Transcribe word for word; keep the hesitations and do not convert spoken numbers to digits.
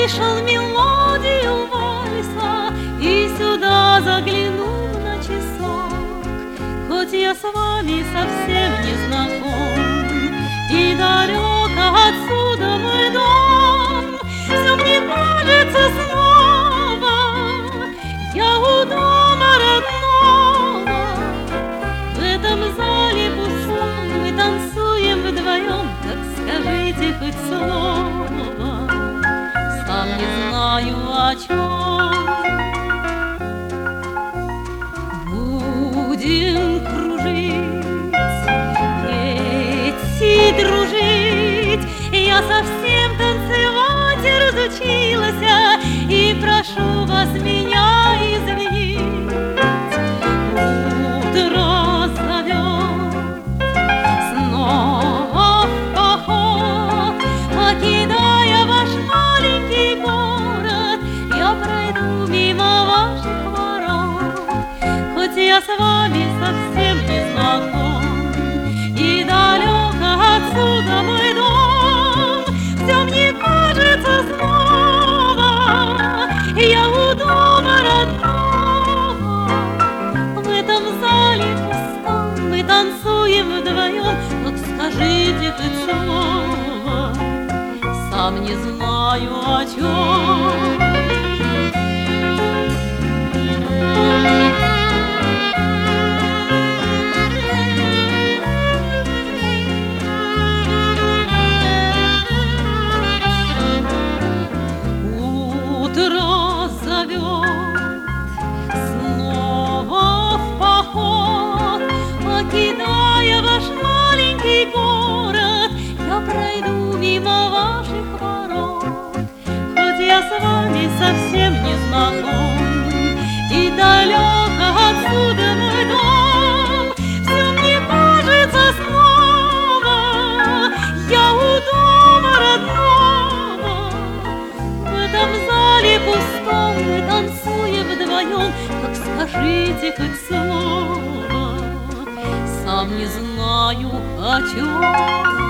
услышал мелодию вальса и сюда заглянул на часок. Хоть я с вами совсем не знаком и далеко отсюда мой дом, все мне кажется снова я у дома родного. В этом зале пустом мы танцуем вдвоем, так скажите хоть слово, сам не знаю о чем. Будем кружить, петь и дружить, я совсем танцевать разучилась, и прошу вас меня извинить. Утро зовет снова в поход, покидая ваш маленький город, я пройду мимо ваших ворот. Хоть я с вами совсем не знаком и далеко отсюда мой дом, все мне кажется снова я у дома родного. В этом зале пустом мы танцуем вдвоем, так скажите хоть слово, сам не знаю о чем. Утро зовет снова в поход, покидая ваш маленький город, я пройду мимо ваших ворот. Хоть я с вами совсем не знаком и далеко отсюда мой дом, все мне кажется снова я у дома родного. В этом зале пустом мы танцуем вдвоем, так скажите хоть слово, сам не знаю о чем.